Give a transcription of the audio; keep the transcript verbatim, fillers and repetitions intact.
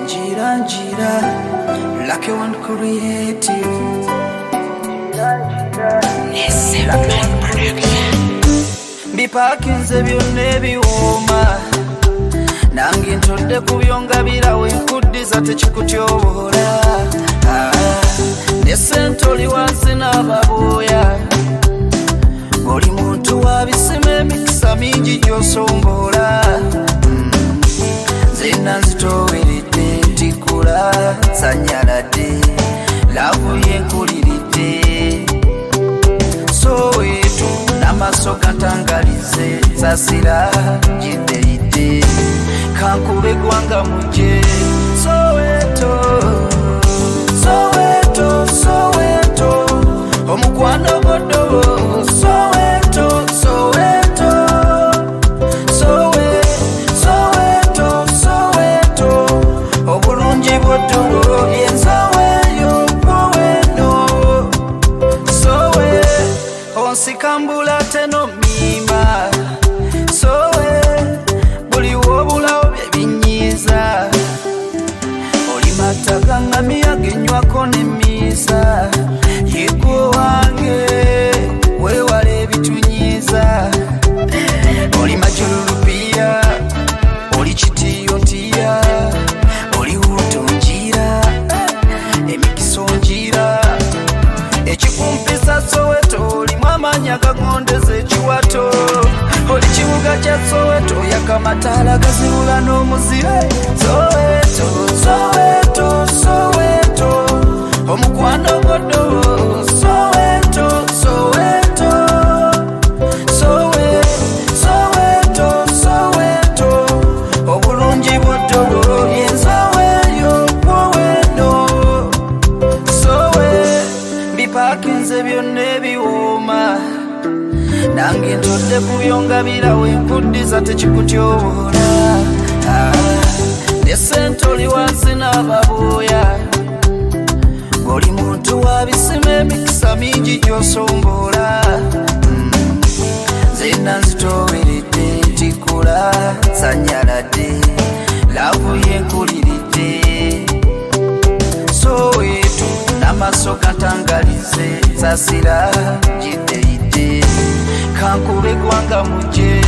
Njira njira, lucky one creative. Seven Production. Bipakinze byonna ebiwooma nange ntodde ku byongabira wenkuddiza tekikutyobola ne ssente oli wansi n'ababooya buli muntu wabisima emikisa mingi gy'osombola nzenna nzitooweredde ntikula sanyaladde laavu yenkuliridde Soweto n'amaaso gantangalize nsasira jiddeidde kankube gwanga muje Soweto Soweto Soweto omukwano goddobo Soweto Soweto Sowe Soweto Soweto obulungi bw'oddobo yenzaweyo kwoweno Sowe onsikambula teno mima Sowe buli wobulawo byebinyiza oli mataga ngamia genywako nemisa yego wange wewale ebitunyiza oli majululupiya oli kitiyontiya oli wutonjira emikiso njira ekikumpisa Soweto olimu amanya gagondeza ekiwato oli kibuga kya Soweto yakamataala gaziwula n'omuzibe Soweto Soweto Soweto omukwano goddobo Soweto Soweto Sowe Soweto Soweto obulungi bw'oddobo yenzaweyo kwoweno Sowe bipakinze byonna ebiwooma nange ntodde ku byongabira wenkuddiza tekikutyobola ne ssente oli wansi n'ababooya buli muntu wabisima emikisa mingi gy'osombola nzenna nzitooweredde ntikula sanyaladde laavu yenkuliridde Soweto n'amaaso gantangalize nsasira jiddeidde kankube gwanga muje